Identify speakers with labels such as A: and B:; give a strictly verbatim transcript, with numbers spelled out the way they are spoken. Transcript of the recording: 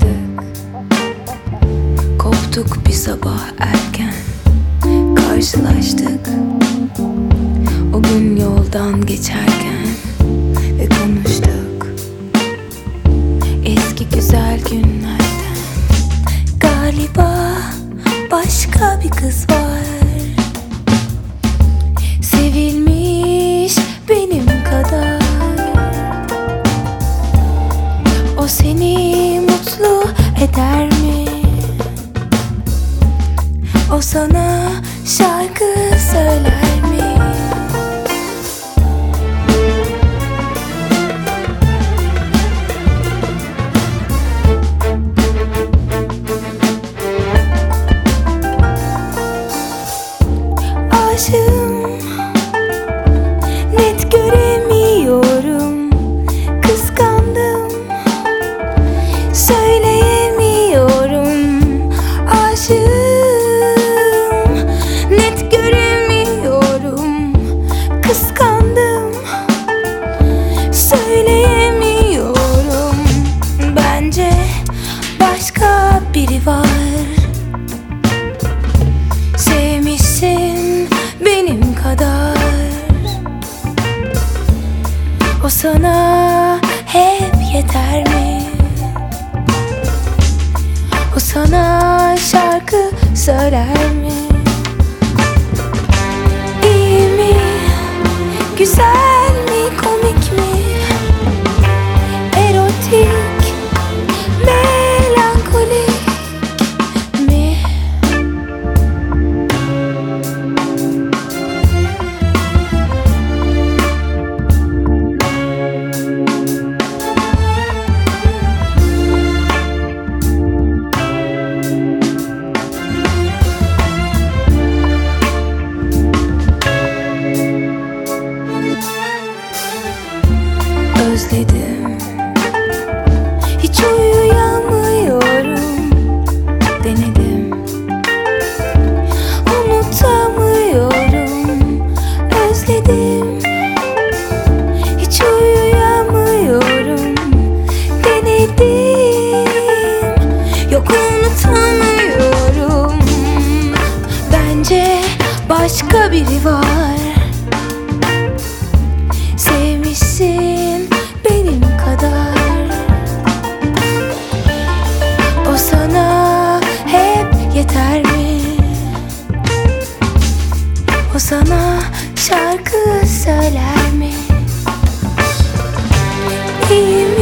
A: Koptuk bir sabah erken, karşılaştık o gün yoldan geçerken ve konuştuk eski güzel günlerden. Galiba başka bir kız var, sevilmiş benim kadar. O seni mutlu eder mi? O sana şarkı söyler mi? Aşığım, net göremiyorum. Kıskandım, söyleyemiyorum. Aşığım, net göremiyorum. Kıskandım, söyleyemiyorum. Bence başka biri var. Sevmişsin benim kadar. O sana hep yeter mi? O sana şarkı söyler mi? İyi mi? Güzel mi? Komik mi? Erotik, melankolik mi? Özledim, hiç uyuyamıyorum. Denedim, unutamıyorum. Özledim, hiç uyuyamıyorum. Denedim, yok unutamıyorum. Bence başka biri var. Sevmişsin benim kadar. O sana hep yeter mi? O sana şarkı söyler mi? İyi mi?